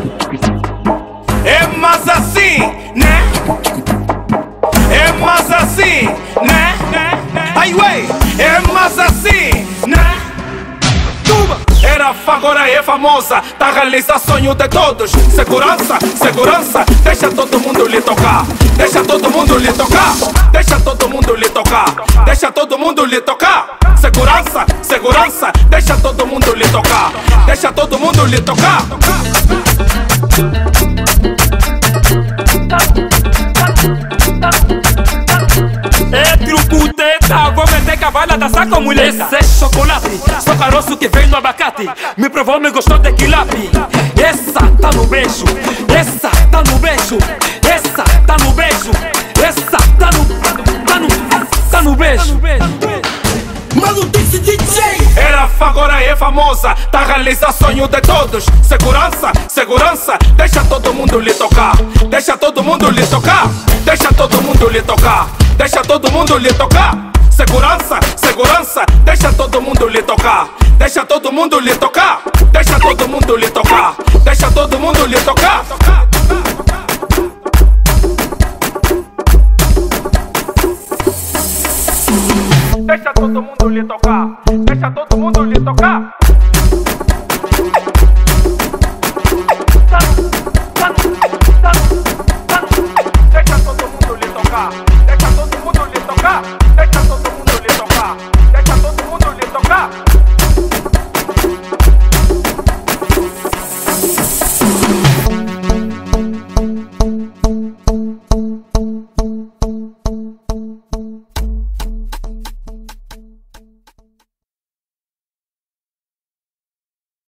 É mais assim, né? É mais assim, né? Ai, ué, é mais assim, né? Era agora é famosa, tá realizando sonho de todos. Segurança, segurança, deixa todo mundo lhe tocar. Deixa todo mundo lhe tocar. Deixa todo mundo lhe tocar. Deixa todo mundo lhe tocar. Segurança, segurança, deixa todo mundo lhe tocar. Deixa todo mundo lhe tocar. É trucuteta, vou meter cavalo, dançar com mulher. Esse é chocolate, só caroço que vem no abacate. Me provou, me gostou de quilape. Essa tá no beijo, essa tá no beijo, essa tá no beijo, essa tá no beijo. Maluquice DJ. Era agora é famosa, tá realizando sonho de todos. Segurança, segurança, deixa todo mundo lhe tocar. Deixa todo mundo lhe tocar. Deixa todo mundo lhe tocar. Deixa todo mundo lhe tocar. Segurança, segurança, deixa todo mundo lhe tocar. Deixa todo mundo lhe tocar. Deixa todo mundo lhe tocar. Deixa todo mundo lhe tocar. Deixa todo mundo lhe tocar. Deixa todo mundo lhe tocar.